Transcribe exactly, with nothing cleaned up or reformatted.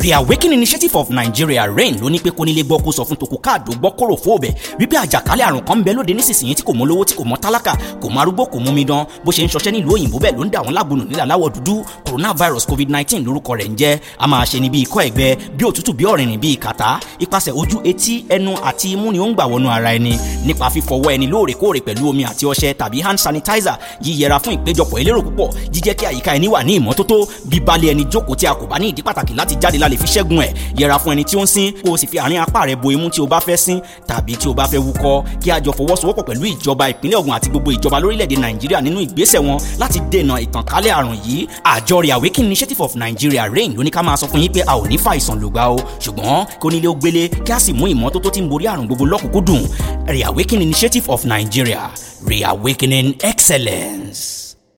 Reawakening Initiative of Nigeria RAIN ló ní pé kónílé gbọ́ kó sọ fún tòkù káàdó gbọ́ kóró fóòbẹ̀ wípé àjàkálẹ̀ àrùn kan ń bẹ lóde nísinsìnyí tí kò mọ lówó tí kò mọ tálákà kò mọ arúgbó kò mú mi dán bó ṣe ń ṣọṣẹ́ nílùú òyìnbó bẹ́ẹ̀ ló ń dà wọ́n lágbónú nílà láwọ̀ dúdú coronavirus covid nineteen lórúkọ rẹ̀ ń jẹ́ a máa ṣe ni bí ikọ́ ẹ̀gbẹ bí òtútù bí ọ̀rìnrìn bí kàtá ipasẹ̀ ojú etí ẹnu àti imú ni ó ń gbà wọnú ara ẹni nípa fífọwọ́ ẹni lóòrèkóòrè pẹ̀lú omi àti ọṣẹ tàbí hand sanitizer yíyẹra fún ìpéjọpọ̀ elérò púpọ̀ jíjẹ́ kí àyíká ẹni wà ní ìmọ́tótó bíbalẹ̀ ẹni jókòó tí a kò bá ní ìdí pàtàkì láti jáde lálẹ́ fi ṣẹ́gun ẹ̀ yẹra fún ẹni tí ó ń sín kó o sì fi àárín apá rẹ̀ bo imú tí o bá fẹ́ sín tàbí tí o bá fẹ́ wúkọ́ kí a jọ fọwọ́sowọ́pọ̀ pẹ̀lú ìjọba ìpínlẹ̀ Ògùn àti gbogbo ìjọba lórílẹ̀‐èdè Nàìjíríà nínú ìgbésẹ̀ wọn láti dènà ìtànkálẹ̀ àrùn yìí àjọ Reawakening Initiative of Nigeria RAIN ló ní ká máa sọ fún yín pé a ò ní fàìsàn lògbà o ṣùgbọ́n kí onílé ó gbélé kí a sì mú ìmọ́tótó tí ń borí àrùn gbogbo lọ́kùnkúndùn Reawakening Initiative of Nigeria Reawakening Excellence.